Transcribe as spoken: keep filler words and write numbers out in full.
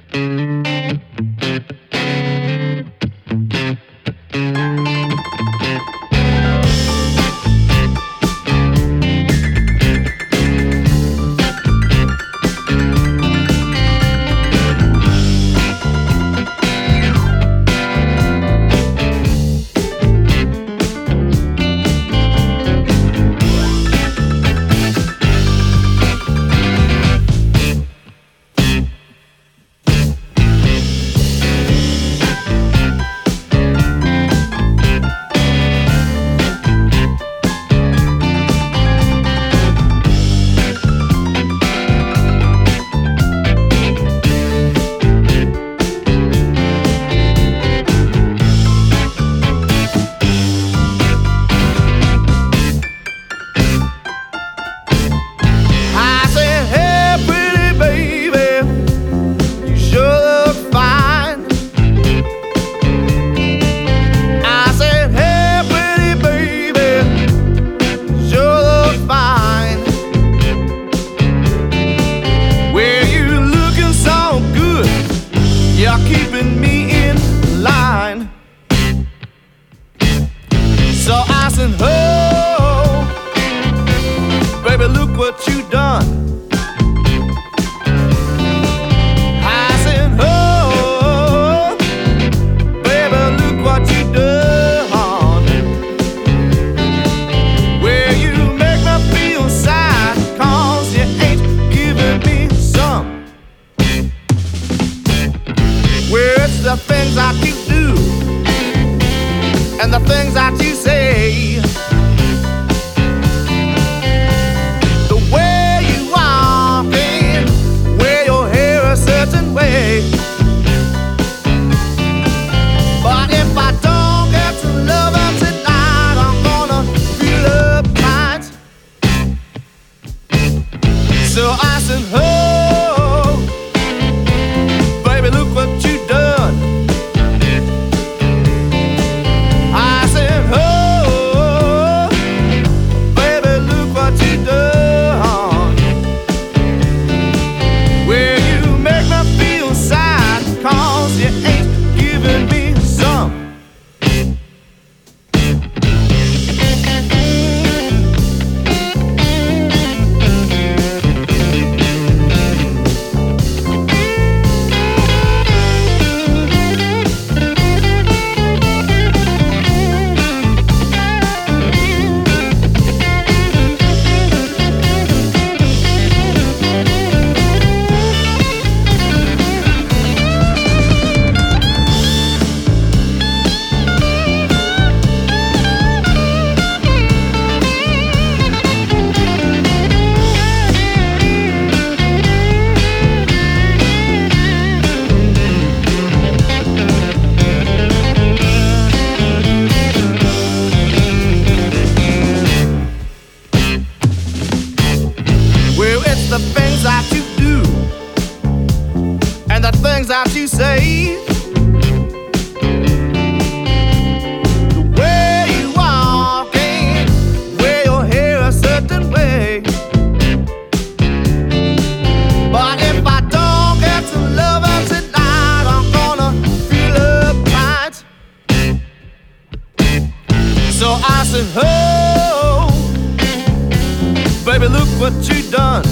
Keeping me in line. So I said, oh, baby, look what you done. I said, oh, baby, look what you done. Well, you make me feel sad, 'cause you ain't giving me some. Well, it's the things that you do and the things that you say, the way you walk and wear your hair a certain way. But if I don't get to love her tonight, I'm gonna feel uptight. So I said, oh, baby, look what you done. I said, oh, baby, look what you done. Well, you make me feel sad, 'cause you ain't giving me some. Well, it's the things that you do and the things that you say, the way you walk and wear your hair a certain way. But if I don't get to love her tonight, I'm gonna feel uptight. So I said, oh, baby, look what you done.